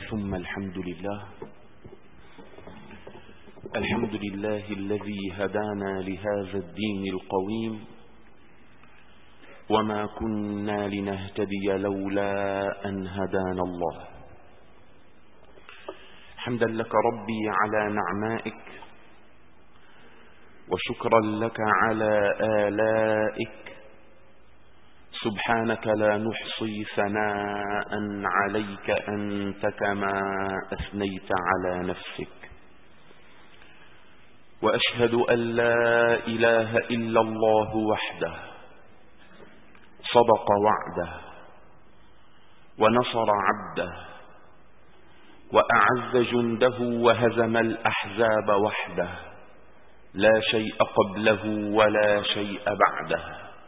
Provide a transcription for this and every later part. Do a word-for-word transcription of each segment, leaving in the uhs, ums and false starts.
ثم الحمد لله. الحمد لله الذي هدانا لهذا الدين القويم، وما كنا لنهتدي لولا أن هدانا الله. حمدا لك ربي على نعمائك، وشكرا لك على آلائك. سبحانك لا نحصي ثناء عليك أنت كما أثنيت على نفسك. وأشهد أن لا إله إلا الله وحده صدق وعده، ونصر عبده، وأعز جنده، وهزم الأحزاب وحده، لا شيء قبله ولا شيء بعده.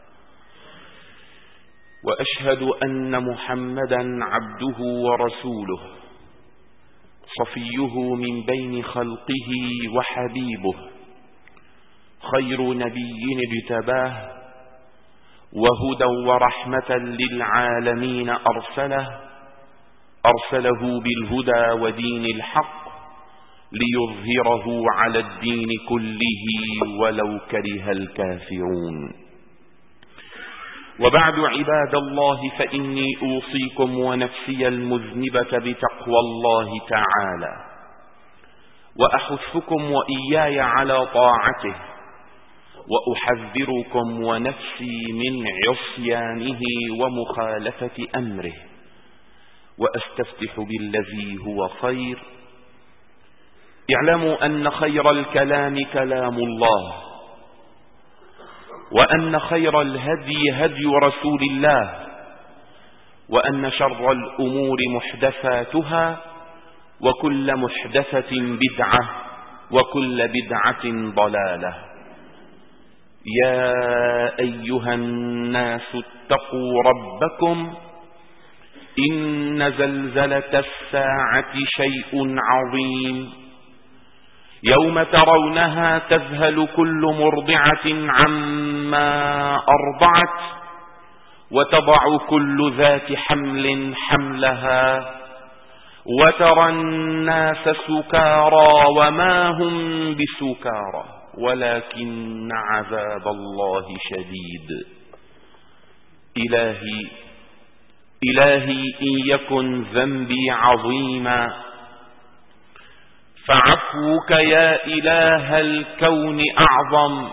وأشهد أن محمدا عبده ورسوله، صفيه من بين خلقه وحبيبه، خير نبي اجتباه، وهدى ورحمة للعالمين أرسله أرسله بالهدى ودين الحق، ليظهره على الدين كله ولو كره الكافرون. وبعد عباد الله، فإني أوصيكم ونفسي المذنبة بتقوى الله تعالى، وأحثكم وإياي على طاعته، وأحذركم ونفسي من عصيانه ومخالفة أمره، وأستفتح بالذي هو خير. اعلموا أن خير الكلام كلام الله، وأن خير الهدي هدي رسول الله، وأن شر الأمور محدثاتها، وكل محدثة بدعة، وكل بدعة ضلالة. يا أيها الناس اتقوا ربكم، إن زلزلة الساعة شيء عظيم، يوم ترونها تذهل كل مرضعة عما أرضعت، وتضع كل ذات حمل حملها، وترى الناس سكارى وما هم بسكارى، ولكن عذاب الله شديد. إلهي إلهي إن يكن ذنبي عظيما، فعفوك يا إله الكون أعظم،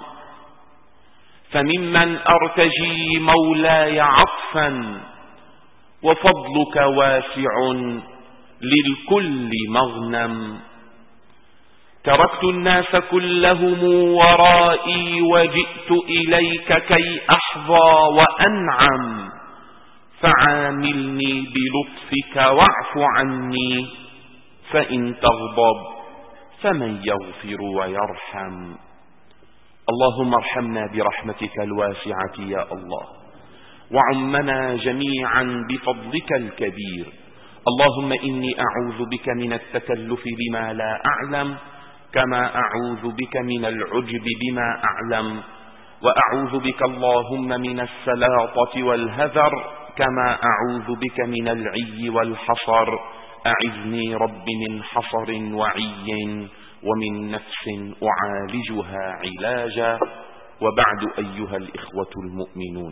فممن أرتجي مولاي عطفا، وفضلك واسع للكل مغنم. تركت الناس كلهم ورائي، وجئت إليك كي أحظى وأنعم، فعاملني بلطفك واعف عني، فإن تغضب فمن يغفر ويرحم. اللهم ارحمنا برحمتك الواسعة يا الله، وعمنا جميعا بفضلك الكبير. اللهم إني أعوذ بك من التكلف بما لا أعلم، كما أعوذ بك من العجب بما أعلم، وأعوذ بك اللهم من السلاطة والهذر، كما أعوذ بك من العي والحصر. أعذني رب من حصر وعي، ومن نفس أعالجها علاجا. وبعد أيها الإخوة المؤمنون،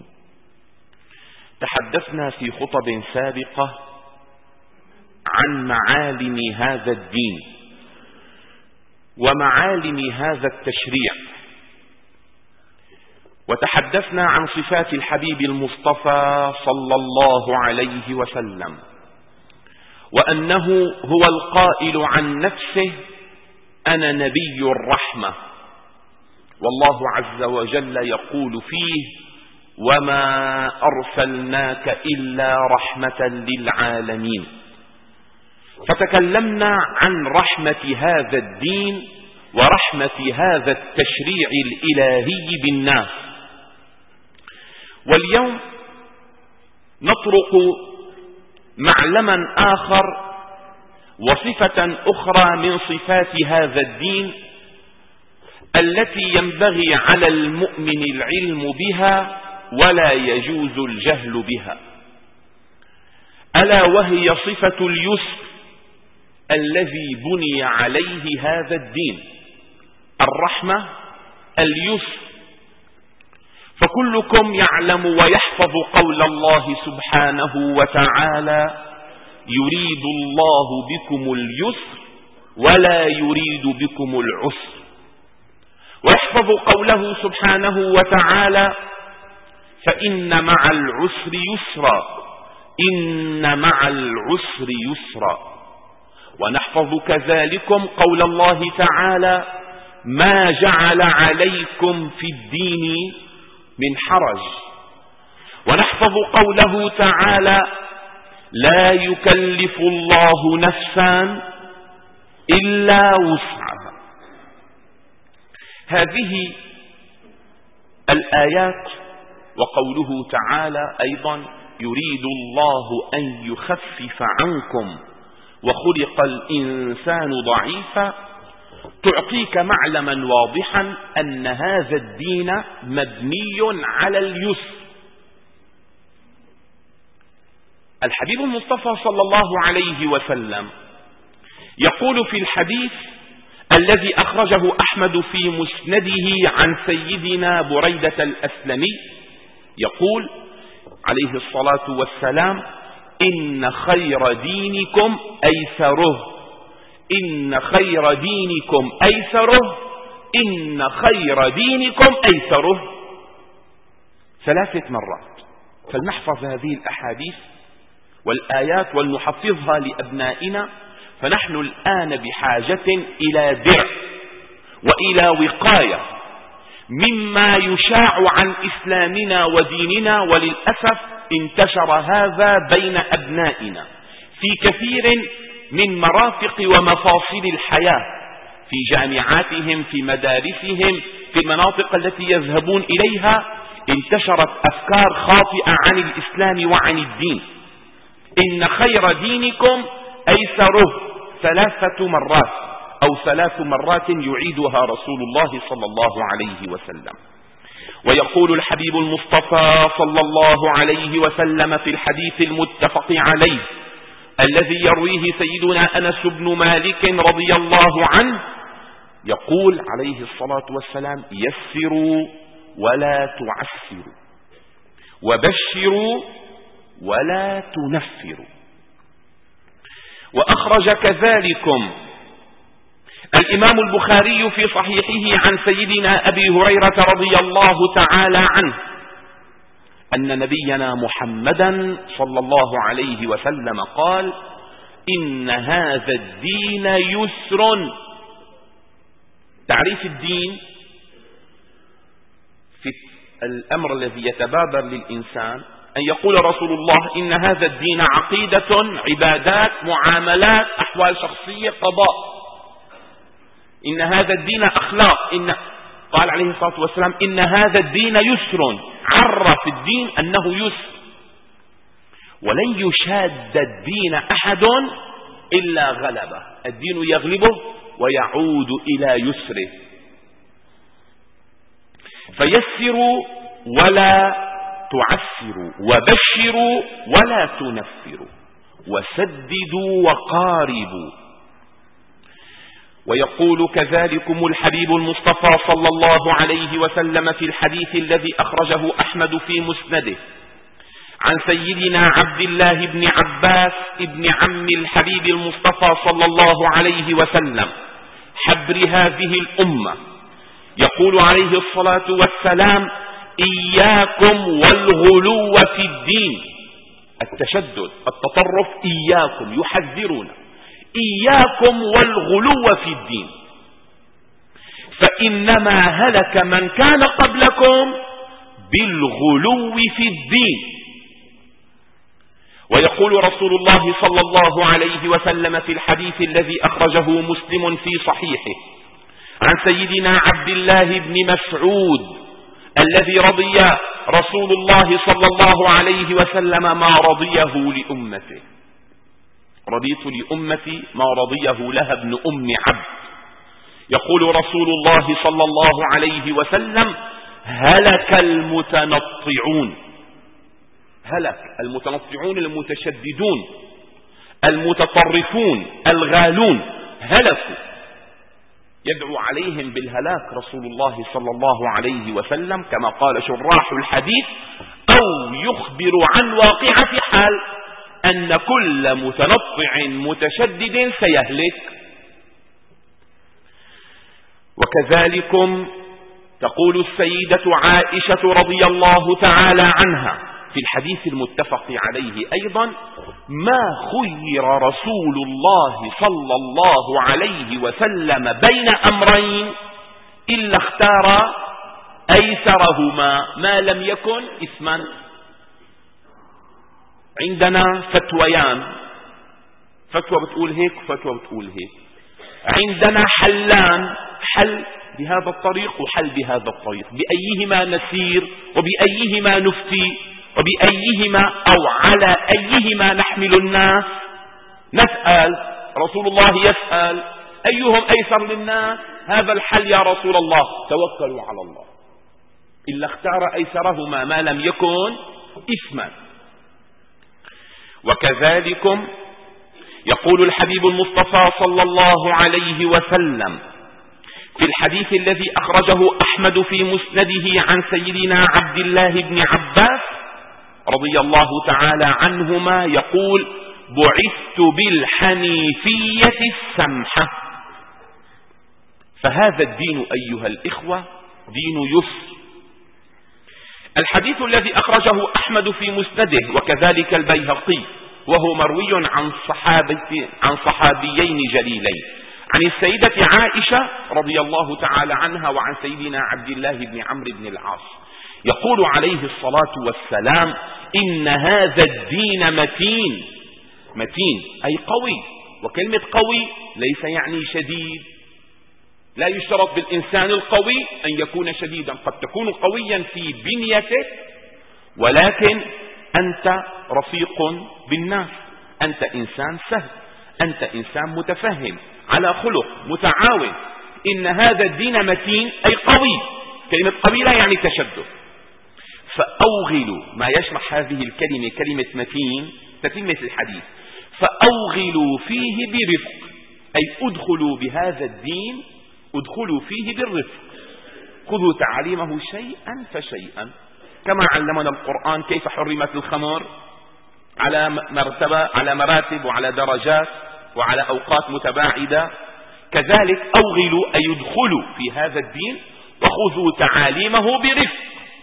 تحدثنا في خطب سابقة عن معالم هذا الدين ومعالم هذا التشريع، وتحدثنا عن صفات الحبيب المصطفى صلى الله عليه وسلم، وأنه هو القائل عن نفسه: أنا نبي الرحمة. والله عز وجل يقول فيه: وما أرسلناك إلا رحمة للعالمين. فتكلمنا عن رحمة هذا الدين ورحمة هذا التشريع الإلهي بالناس. واليوم نطرق معلما آخر وصفة أخرى من صفات هذا الدين، التي ينبغي على المؤمن العلم بها ولا يجوز الجهل بها، ألا وهي صفة اليسر الذي بني عليه هذا الدين، الرحمة، اليسر. فكلكم يعلم ويحفظ قول الله سبحانه وتعالى: يريد الله بكم اليسر ولا يريد بكم العسر. ويحفظ قوله سبحانه وتعالى: فإن مع العسر يسرا، إن مع العسر يسرا. ونحفظ كذلكم قول الله تعالى: ما جعل عليكم في الدين من حرج. ونحفظ قوله تعالى: لا يكلف الله نفسا إلا وسعها. هذه الآيات وقوله تعالى أيضا: يريد الله أن يخفف عنكم وخلق الإنسان ضعيفا، تعطيك معلما واضحا أن هذا الدين مبني على اليسر. الحبيب المصطفى صلى الله عليه وسلم يقول في الحديث الذي أخرجه أحمد في مسنده عن سيدنا بريدة الأسلمي، يقول عليه الصلاة والسلام: إن خير دينكم أيسره، إن خير دينكم أيسره، إن خير دينكم أيسره، ثلاثة مرات. فلنحفظ هذه الأحاديث والآيات ولنحفظها لأبنائنا، فنحن الآن بحاجة إلى درع وإلى وقاية مما يشاع عن إسلامنا وديننا، وللأسف انتشر هذا بين أبنائنا في كثير من مرافق ومفاصل الحياة، في جامعاتهم، في مدارسهم، في المناطق التي يذهبون إليها. انتشرت أفكار خاطئة عن الإسلام وعن الدين. إن خير دينكم أيسره ثلاثة مرات أو ثلاث مرات يعيدها رسول الله صلى الله عليه وسلم. ويقول الحبيب المصطفى صلى الله عليه وسلم في الحديث المتفق عليه الذي يرويه سيدنا أنس بن مالك رضي الله عنه، يقول عليه الصلاة والسلام: يسروا ولا تعسروا، وبشروا ولا تنفروا. وأخرج كذلكم الإمام البخاري في صحيحه عن سيدنا أبي هريرة رضي الله تعالى عنه أن نبينا محمدا صلى الله عليه وسلم قال: إن هذا الدين يسر. تعريف الدين في الأمر الذي يتبادر للإنسان أن يقول رسول الله: إن هذا الدين عقيدة، عبادات، معاملات، أحوال شخصية، قضاء. إن هذا الدين أخلاق. إن قال عليه الصلاة والسلام: إن هذا الدين يسر. عرف الدين أنه يسر، ولن يشاد الدين أحد إلا غلبه. الدين يغلبه ويعود إلى يسره. فيسروا ولا تعسروا، وبشروا ولا تنفروا، وسددوا وقاربوا. ويقول كذلكم الحبيب المصطفى صلى الله عليه وسلم في الحديث الذي أخرجه أحمد في مسنده عن سيدنا عبد الله بن عباس ابن عم الحبيب المصطفى صلى الله عليه وسلم حبر هذه الأمة، يقول عليه الصلاة والسلام: إياكم والغلو في الدين. التشدد، التطرف، إياكم، يحذرون: إياكم والغلو في الدين، فإنما هلك من كان قبلكم بالغلو في الدين. ويقول رسول الله صلى الله عليه وسلم في الحديث الذي أخرجه مسلم في صحيحه عن سيدنا عبد الله بن مسعود الذي رضي رسول الله صلى الله عليه وسلم ما رضيه لأمته: رضيت لأمتي ما رضيه لها ابن أم عبد. يقول رسول الله صلى الله عليه وسلم: هلك المتنطعون. هلك المتنطعون المتشددون المتطرفون الغالون هلكوا، يدعو عليهم بالهلاك رسول الله صلى الله عليه وسلم كما قال شراح الحديث، أو يخبر عن واقعة حال أن كل متنطع متشدد سيهلك. وكذلكم تقول السيدة عائشة رضي الله تعالى عنها في الحديث المتفق عليه أيضا: ما خير رسول الله صلى الله عليه وسلم بين أمرين إلا اختار أيسرهما ما لم يكن إثما. عندنا فتويان، فتوى بتقول هيك وفتوى بتقول هيك. عندنا حلان، حل بهذا الطريق وحل بهذا الطريق، بأيهما نسير وبأيهما نفتي وبأيهما أو على أيهما نحمل الناس؟ نسأل، رسول الله يسأل أيهم أيسر للناس؟ هذا الحل يا رسول الله، توكلوا على الله. إلا اختار أيسرهما ما لم يكن إثما. وكذلكم يقول الحبيب المصطفى صلى الله عليه وسلم في الحديث الذي أخرجه أحمد في مسنده عن سيدنا عبد الله بن عباس رضي الله تعالى عنهما يقول: بعثت بالحنيفية السمحة. فهذا الدين أيها الإخوة دين يسر. الحديث الذي أخرجه أحمد في مسنده وكذلك البيهقي وهو مروي عن صحابي عن صحابيين جليلين، عن السيدة عائشة رضي الله تعالى عنها وعن سيدنا عبد الله بن عمرو بن العاص، يقول عليه الصلاة والسلام: إن هذا الدين متين. متين أي قوي، وكلمة قوي ليس يعني شديد. لا يشترط بالإنسان القوي أن يكون شديدا، قد تكون قويا في بنيتك ولكن أنت رفيق بالناس، أنت إنسان سهل، أنت إنسان متفهم على خلق متعاون. إن هذا الدين متين أي قوي. كلمة قوي لا يعني تشدد. فأوغلوا ما يشمل هذه الكلمة، كلمة متين تتمة الحديث، فأوغلوا فيه برفق، أي أدخلوا بهذا الدين، ادخلوا فيه بالرفق، خذوا تعاليمه شيئا فشيئا، كما علمنا القرآن كيف حرمت الخمر على مرتبة على مراتب وعلى درجات وعلى أوقات متباعدة، كذلك أوغلوا أي يدخلوا في هذا الدين وخذوا تعاليمه برفق.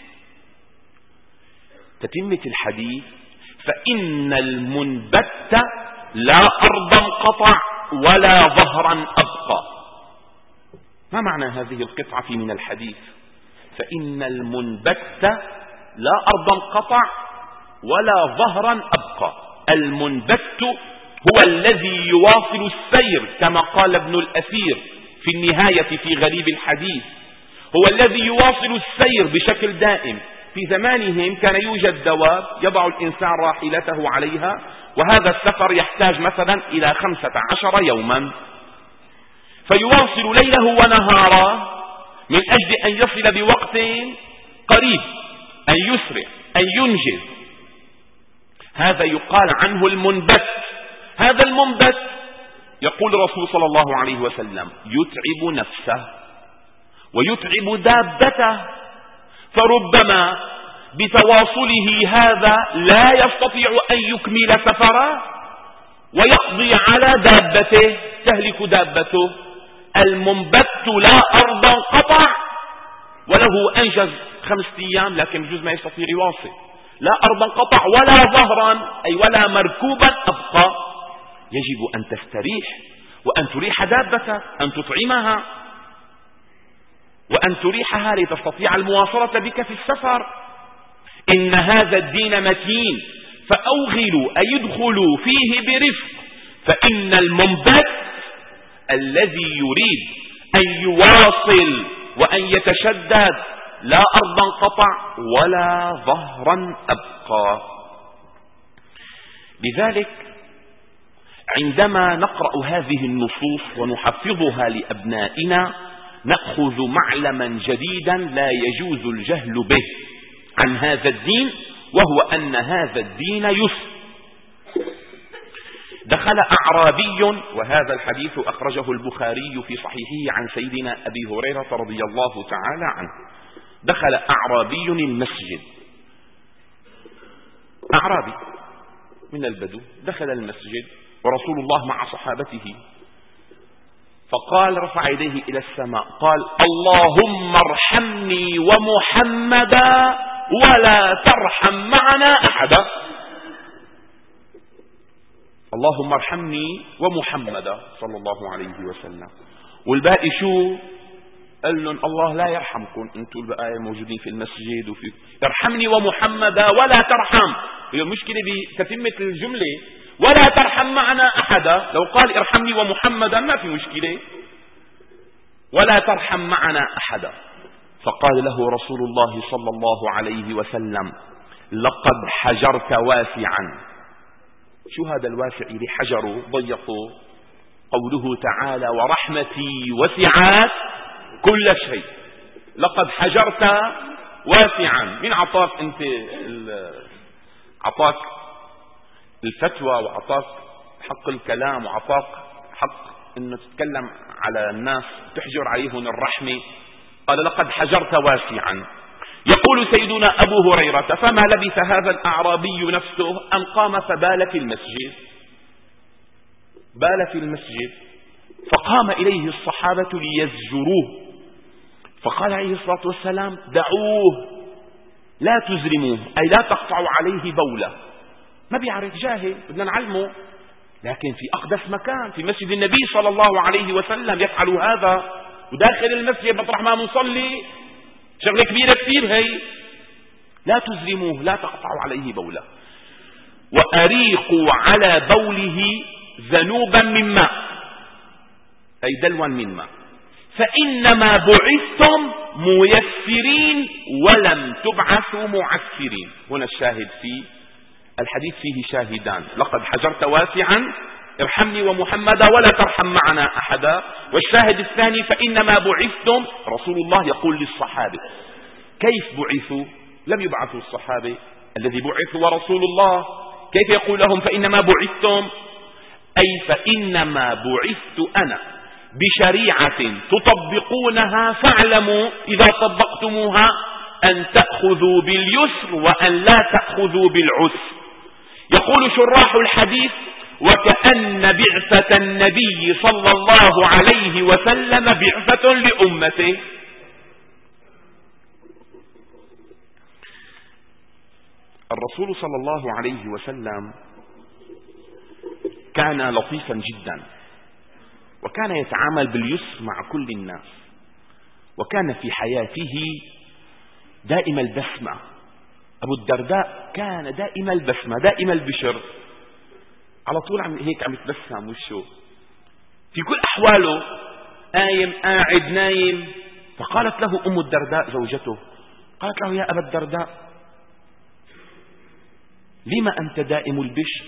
تتمة الحديث: فإن المنبت لا أرضا قطع ولا ظهرا أبقى. ما معنى هذه القطعة من الحديث؟ فإن المنبت لا أرضا قطع ولا ظهرا أبقى. المنبت هو الذي يواصل السير كما قال ابن الأثير في النهاية في غريب الحديث، هو الذي يواصل السير بشكل دائم. في زمانهم كان يوجد دواب يضع الإنسان راحلته عليها، وهذا السفر يحتاج مثلا إلى خمسة عشر يوما، فيواصل ليله ونهاره من أجل أن يصل بوقت قريب، أن يسرع، أن ينجز. هذا يقال عنه المنبت. هذا المنبت يقول الرسول صلى الله عليه وسلم يتعب نفسه ويتعب دابته، فربما بتواصله هذا لا يستطيع أن يكمل سفره ويقضي على دابته، تهلك دابته. المنبت لا أرضا قطع، وله أنجز خمسة أيام لكن يجوز ما يستطيع يواصل. لا أرضا قطع ولا ظهرا أي ولا مركوبا أبقى. يجب أن تستريح وأن تريح دابتك، أن تطعمها وأن تريحها لتستطيع المواصلة بك في السفر. إن هذا الدين متين فأوغلوا أي يدخلوا فيه برفق، فإن المنبت الذي يريد أن يواصل وأن يتشدد لا أرضا قطع ولا ظهرا أبقى. لذلك عندما نقرأ هذه النصوص ونحفظها لأبنائنا نأخذ معلما جديدا لا يجوز الجهل به عن هذا الدين، وهو أن هذا الدين يسر. دخل أعرابي، وهذا الحديث أخرجه البخاري في صحيحه عن سيدنا أبي هريرة رضي الله تعالى عنه. دخل أعرابي المسجد، أعرابي من البدو دخل المسجد ورسول الله مع صحابته، فقال رفع يديه إلى السماء قال: اللهم ارحمني ومحمدا ولا ترحم معنا أحدا. اللهم ارحمني ومحمدا صلى الله عليه وسلم. والباقي شو؟ قال لهم: الله لا يرحمكم انتم البقايا موجودين في المسجد، وفي ارحمني ومحمدا ولا ترحم. هي المشكلة بتتمة الجملة ولا ترحم معنا أحدا. لو قال ارحمني ومحمدا ما في مشكلة، ولا ترحم معنا أحدا. فقال له رسول الله صلى الله عليه وسلم: لقد حجرت واسعا. شو هذا الواسع اللي حجره ضيقه؟ قوله تعالى: ورحمتي وسعت كل شيء. لقد حجرت واسعا. من عطاك انت عطاك الفتوى وعطاك حق الكلام وعطاك حق انه تتكلم على الناس تحجر عليهم الرحمة؟ قال: لقد حجرت واسعا. يقول سيدنا أبو هريرة: فما لبث هذا الأعرابي نفسه أن قام فبال في المسجد، بال في المسجد، فقام إليه الصحابة ليزجروه، فقال عليه الصلاة والسلام: دعوه لا تزرموه، أي لا تقطعوا عليه بولة. ما بيعرف، جاهل، بدنا نعلمه، لكن في أقدس مكان في مسجد النبي صلى الله عليه وسلم يفعل هذا، وداخل المسجد مطرح ما نصلي، شغلة كبيرة كثير هي. لا تزرموه، لا تقطعوا عليه بولة، وأريقوا على بوله ذنوبا من ماء، أي دلوا من ماء، فإنما بعثتم ميسرين ولم تبعثوا معسرين. هنا الشاهد في الحديث فيه شاهدان: لقد حجرت واسعا، ارحمني ومحمدا ولا ترحم معنا أحدا. والشاهد الثاني: فإنما بعثتم. رسول الله يقول للصحابة: كيف بعثوا؟ لم يبعثوا الصحابة، الذي بعث ورسول الله. كيف يقول لهم فإنما بعثتم؟ أي فإنما بعثت أنا بشريعة تطبقونها، فاعلموا إذا طبقتموها أن تأخذوا باليسر وأن لا تأخذوا بالعسر. يقول شراح الحديث: وكأن بعثة النبي صلى الله عليه وسلم بعثة لأمته. الرسول صلى الله عليه وسلم كان لطيفا جدا، وكان يتعامل باليسر مع كل الناس، وكان في حياته دائم البسمة. أبو الدرداء كان دائم البسمة، دائم البشر، على طول عم هيك عم يتبسم وشه في كل أحواله، قايم قاعد نايم. فقالت له أم الدرداء زوجته، قالت له: يا أبا الدرداء، لما أنت دائم البشر؟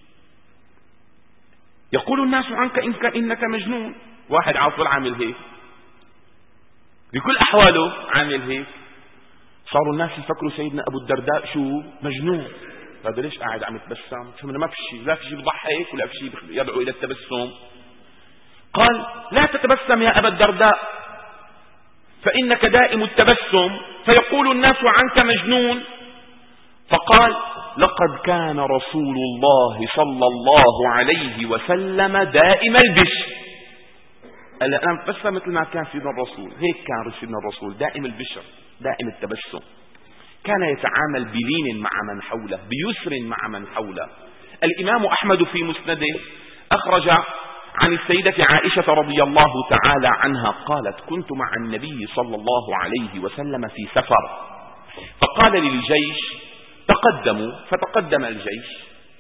يقول الناس عنك إنك, إنك مجنون. واحد على طول عامل هيك بكل أحواله، عامل هيك. صاروا الناس يفكروا سيدنا أبو الدرداء شو؟ مجنون. هذا ليش قاعد عم يتبسم؟ فهمنا ما في شيء، لا في شيء بضحك ولا في شيء يدعو إلى التبسم. قال: لا تتبسم يا أبا الدرداء، فإنك دائم التبسم، فيقول الناس عنك مجنون. فقال: لقد كان رسول الله صلى الله عليه وسلم دائم البشر. قال: أنا بتبسم مثل ما كان سيدنا الرسول. هيك كان سيدنا الرسول دائم البشر، دائم التبسم. كان يتعامل بلين مع من حوله، بيسر مع من حوله. الإمام أحمد في مسنده أخرج عن السيدة عائشة رضي الله تعالى عنها قالت: كنت مع النبي صلى الله عليه وسلم في سفر، فقال للجيش: تقدموا، فتقدم الجيش.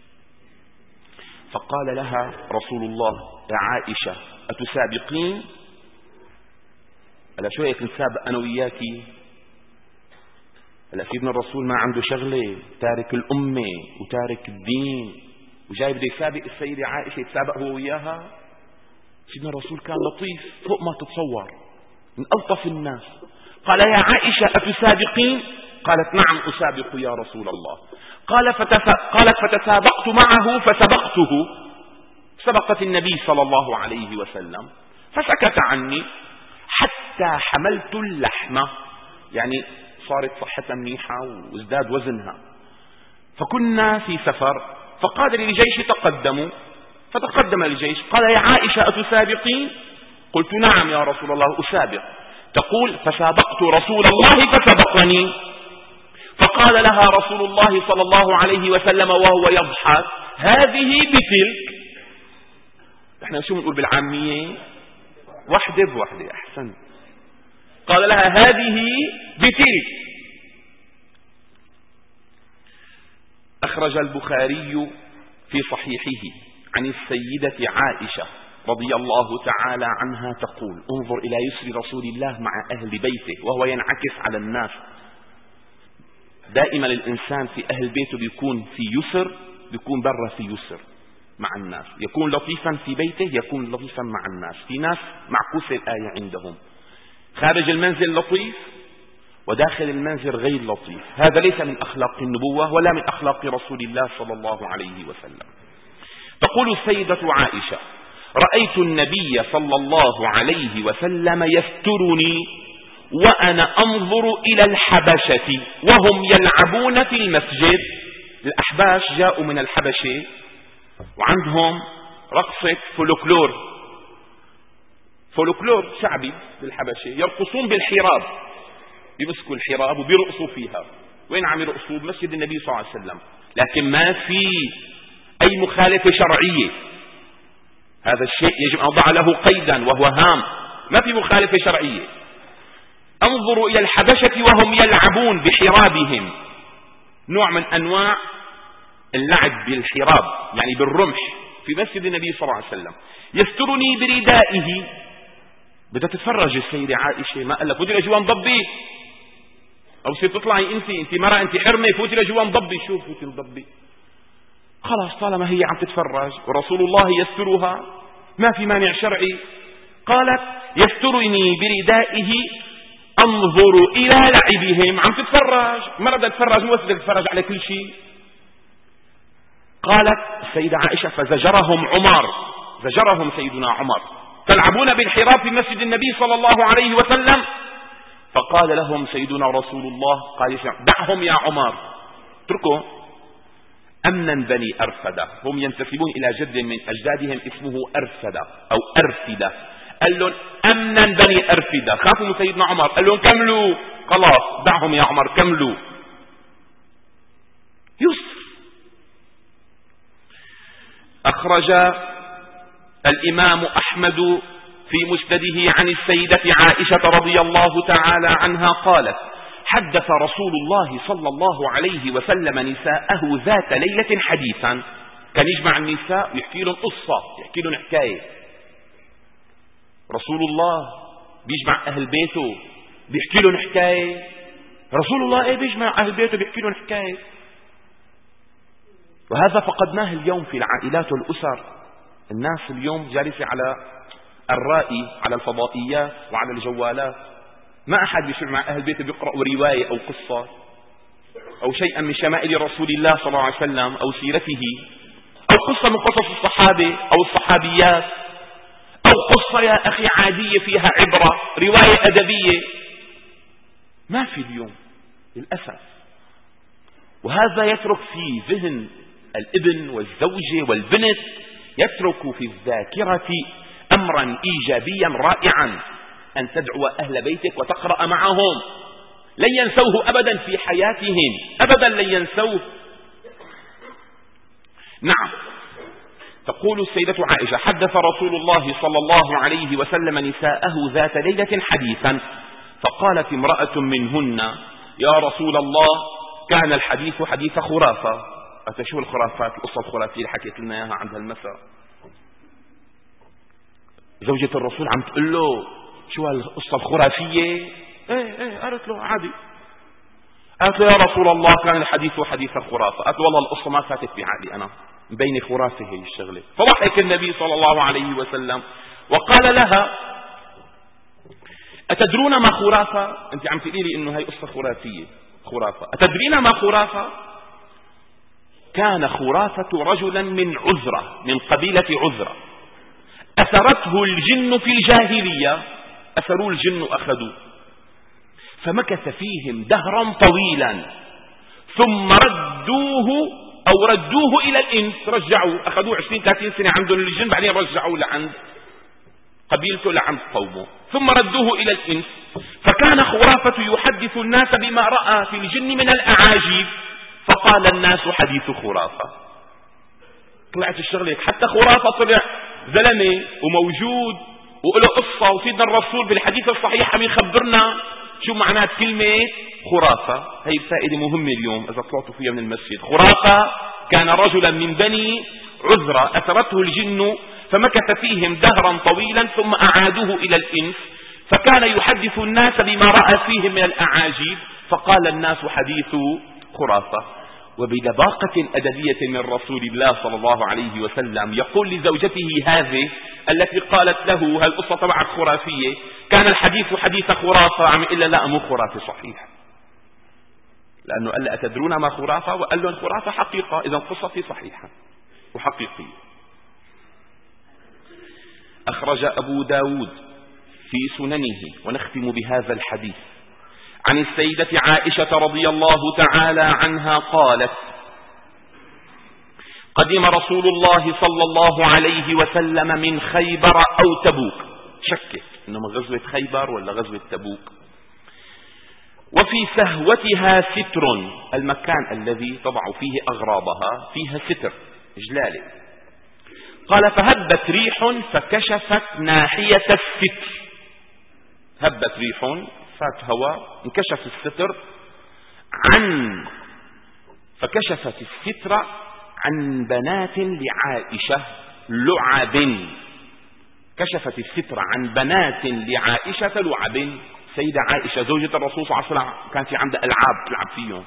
فقال لها رسول الله: يا عائشة، أتسابقين؟ قال: شو هيك نسابق أنا وياكي؟ هلا سيدنا الرسول ما عنده شغلة، تارك الأمة وتارك الدين، وجاي بده يسابق السيدة عائشة، يتسابق هو وياها؟ سيدنا الرسول كان لطيف فوق ما تتصور، من ألطف الناس. قال: يا عائشة، أتسابقين؟ قالت: نعم أسابق يا رسول الله. قال فتف... قالت: فتسابقت معه فسبقته. سبقت النبي صلى الله عليه وسلم، فسكت عني حتى حملت اللحمة، يعني صارت صحتها منيحة وازداد وزنها. فكنا في سفر، فقال للجيش تقدموا، فتقدم الجيش. قال يا عائشة أتسابقين؟ قلت نعم يا رسول الله أسابق. تقول فسابقت رسول الله فسبقني، فقال لها رسول الله صلى الله عليه وسلم وهو يضحك هذه بتلك. احنا شو بنقول بالعامية؟ وحدة بوحدة. أحسن. قال لها هذه بتلك. أخرج البخاري في صحيحه عن السيدة عائشة رضي الله تعالى عنها تقول انظر إلى يسر رسول الله مع أهل بيته وهو ينعكس على الناس. دائما الإنسان في أهل بيته بيكون في يسر، بيكون برا في يسر مع الناس. يكون لطيفا في بيته، يكون لطيفا مع الناس. في ناس معكوسة الآية عندهم، خارج المنزل لطيف وداخل المنزل غير لطيف. هذا ليس من أخلاق النبوة ولا من أخلاق رسول الله صلى الله عليه وسلم. تقول السيدة عائشة رأيت النبي صلى الله عليه وسلم يسترني وأنا أنظر إلى الحبشة وهم يلعبون في المسجد. الأحباش جاءوا من الحبشة وعندهم رقصة فولكلور، فولكلور شعبي بالحبشة، يرقصون بالحراب، بيمسكوا الحراب وبيرقصوا فيها. وين عم يرقصوا؟ بمسجد النبي صلى الله عليه وسلم. لكن ما في أي مخالفة شرعية. هذا الشيء يجب أن أضع له قيدا وهو هام. ما في مخالفة شرعية. انظروا إلى الحبشة وهم يلعبون بحرابهم، نوع من أنواع اللعب بالحراب يعني بالرمح في مسجد النبي صلى الله عليه وسلم. يسترني بردائه. بدها تتفرج السيدة عائشة، ما قال لك فوتي لجوا انضبي أو سي تطلعي أنت أنت مرة أنت حرمة فوتي لجوا انضبي. شوف فوتي انضبي خلاص طالما هي عم تتفرج ورسول الله يسترها ما في مانع شرعي. قالت يسترني بردائه انظر الى لعبهم. عم تتفرج، مرة بدها تتفرج، مو بس بدها تتفرج على كل شيء. قالت السيدة عائشة فزجرهم عمر، زجرهم سيدنا عمر تلعبون بالحراب في مسجد النبي صلى الله عليه وسلم. فقال لهم سيدنا رسول الله قال دعهم يا عمر اتركوا. أمنا بني أرفدة، هم ينتسبون إلى جد من أجدادهم اسمه أرفدة أو أرفدة. قال لهم أمنا بني أرفدة، خافوا من سيدنا عمر، قال لهم كملوا خلاص دعهم يا عمر كملوا. يسر. أخرج الإمام أحمد في مسنده عن السيدة عائشة رضي الله تعالى عنها قالت حدث رسول الله صلى الله عليه وسلم نساءه ذات ليلة حديثا. كان يجمع النساء ويحكي لهم قصة، يحكي لهم حكاية. رسول الله بيجمع أهل بيته بيحكي لهم حكاية. رسول الله ايه بيجمع أهل بيته بيحكي لهم حكاية. وهذا فقدناه اليوم في العائلات والأسر. الناس اليوم جالسة على الرائي، على الفضائيات وعلى الجوالات. ما أحد بيسمع مع أهل بيته بيقرأوا رواية أو قصة أو شيئا من شمائل رسول الله صلى الله عليه وسلم أو سيرته أو قصة من قصص الصحابة أو الصحابيات أو قصة يا أخي عادية فيها عبرة، رواية أدبية. ما في اليوم للأسف. وهذا يترك في ذهن الابن والزوجة والبنت، يترك في الذاكرة أمرا إيجابيا رائعا، أن تدعو أهل بيتك وتقرأ معهم. لن ينسوه أبدا في حياتهم، أبدا لن ينسوه. نعم. تقول السيدة عائشة حدث رسول الله صلى الله عليه وسلم نساءه ذات ليلة حديثا فقالت امرأة منهن يا رسول الله كان الحديث حديث خرافة. أتشوف الخرافات القصة الخرافية اللي حكيت لنا إياها عند المساء. زوجة الرسول عم تقول له شو هالقصة الخرافية؟ ايه ايه قالت له عادي. قالت له يا رسول الله كان الحديث حديث خرافة. قالت له والله القصة ما فاتت بعقلي أنا، بين خرافة هي الشغلة. فضحك النبي صلى الله عليه وسلم وقال لها أتدرون ما خرافة؟ أنت عم تقولي لي إنه هي قصة خرافية خرافة، أتدرين ما خرافة؟ كان خرافة رجلا من عذرة، من قبيلة عذرة، أثرته الجن في الجاهلية، أثروا الجن أخذوا، فمكث فيهم دهرا طويلا ثم ردوه أو ردوه إلى الإنس، رجعوا، أخذوه عشرين ثلاثين سنة عندهم الجن، بعدين رجعوا لعند قبيلته لعند قومه، ثم ردوه إلى الإنس. فكان خرافة يحدث الناس بما رأى في الجن من الأعاجيب، فقال الناس حديث خرافة. طلعت الشغلة حتى خرافة طلع زلمة وموجود وله قصة، وسيدنا الرسول بالحديث الصحيح عم يخبرنا شو معنات كلمة خرافة. هي الفائدة مهمة اليوم إذا طلعتوا فيها من المسجد. خرافة كان رجلا من بني عذرة أثرته الجن فمكث فيهم دهرا طويلا ثم أعادوه إلى الإنس، فكان يحدث الناس بما رأى فيهم من الأعاجيب، فقال الناس حديث خرافة. وبدباقة أدبية من رسول الله صلى الله عليه وسلم يقول لزوجته هذه التي قالت له هالقصة تبعت خرافية، كان الحديث حديث خرافة، عم إلا لا مو خرافة صحيح، لأنه قال أتدرون ما خرافة؟ وقال له الخرافة حقيقة، إذا قصتي صحيحة وحقيقية. أخرج أبو داود في سننه، ونختم بهذا الحديث، عن السيدة عائشة رضي الله تعالى عنها قالت: قدم رسول الله صلى الله عليه وسلم من خيبر أو تبوك، شكت إنه من غزوة خيبر ولا غزوة تبوك، وفي سهوتها ستر، المكان الذي تضع فيه أغراضها فيها ستر جلالة. قال: فهبت ريح فكشفت ناحية الستر، هبت ريح فات هواء انكشف الستر عن فكشفت الستر عن بنات لعائشة لعب، كشفت الستر عن بنات لعائشة لعب. سيدة عائشة زوجة الرسول صلى الله عليه وسلم كان في عندها ألعاب تلعب فيهم،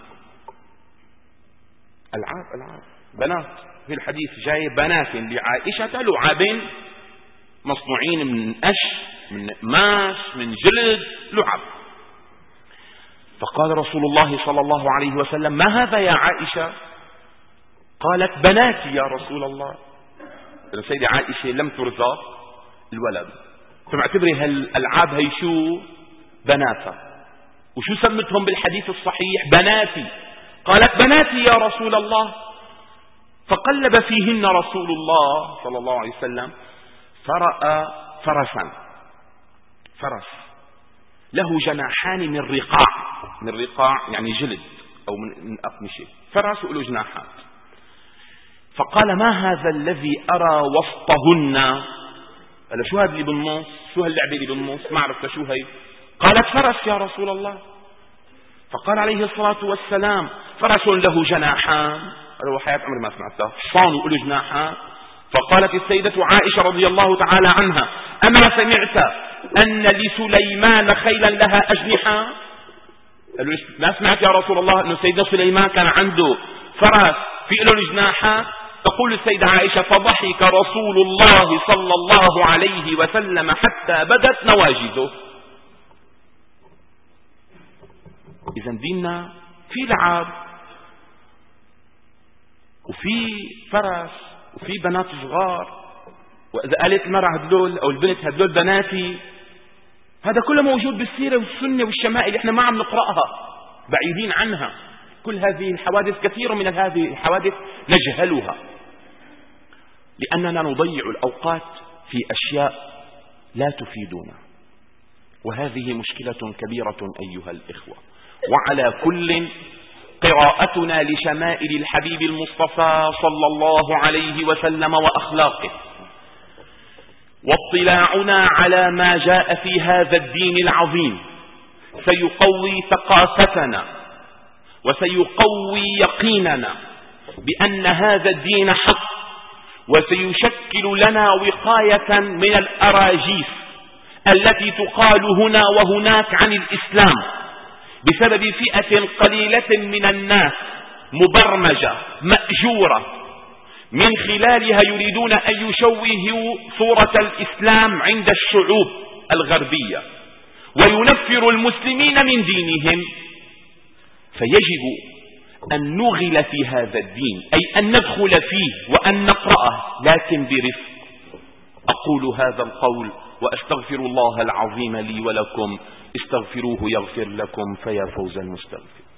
ألعاب ألعاب بنات، في الحديث جاي بنات لعائشة لعب مصنوعين من قش، من قماش، من جلد، لعب. فقال رسول الله صلى الله عليه وسلم: ما هذا يا عائشة؟ قالت: بناتي يا رسول الله. السيدة عائشة لم ترزق الولد، فمعتبري هالألعاب هي شو؟ بناتها. وشو سمتهم بالحديث الصحيح؟ بناتي. قالت: بناتي يا رسول الله. فقلب فيهن رسول الله صلى الله عليه وسلم فرأى فرسا، فرس له جناحان من رقاع، من رقاع يعني جلد أو من أقمشة، فرس له جناحات. فقال: ما هذا الذي أرى وسطهن؟ قال: شو هذا اللي بالنص؟ شو هاللعبة اللي بالنص؟ ما عرفت شو هي. قالت: فرس يا رسول الله. فقال عليه الصلاة والسلام: فرس له جناحان؟ قال: وحياة أمر ما سمعتها، حصان له جناحان. فقالت السيدة عائشة رضي الله تعالى عنها: أما سمعت أن لسليمان خيلا لها أجنحة؟ قالوا: ما سمعت يا رسول الله أن سيدنا سليمان كان عنده فرس في له جناحات؟ تقول السيدة عائشة: فضحك رسول الله صلى الله عليه وسلم حتى بدت نواجذه. إذن ديننا في لعب وفي فرس وفي بنات صغار، وإذا قالت المرأة هدول أو البنت هدول بناتي، هذا كله موجود بالسيرة والسنة والشمائل، إحنا ما عم نقرأها، بعيدين عنها. كل هذه الحوادث، كثير من هذه الحوادث نجهلها لأننا نضيع الأوقات في أشياء لا تفيدنا، وهذه مشكلة كبيرة أيها الإخوة. وعلى كل، قراءتنا لشمائل الحبيب المصطفى صلى الله عليه وسلم وأخلاقه، واطلاعنا على ما جاء في هذا الدين العظيم سيقوي ثقافتنا وسيقوي يقيننا بأن هذا الدين حق، وسيشكل لنا وقاية من الأراجيف التي تقال هنا وهناك عن الإسلام بسبب فئة قليلة من الناس مبرمجة مأجورة من خلالها يريدون أن يشوهوا صورة الإسلام عند الشعوب الغربية وينفروا المسلمين من دينهم. فيجب أن نغل في هذا الدين، أي أن ندخل فيه وأن نقرأه لكن برفق. أقول هذا القول وأستغفر الله العظيم لي ولكم، استغفروه يغفر لكم، فيا فوز المستغفر.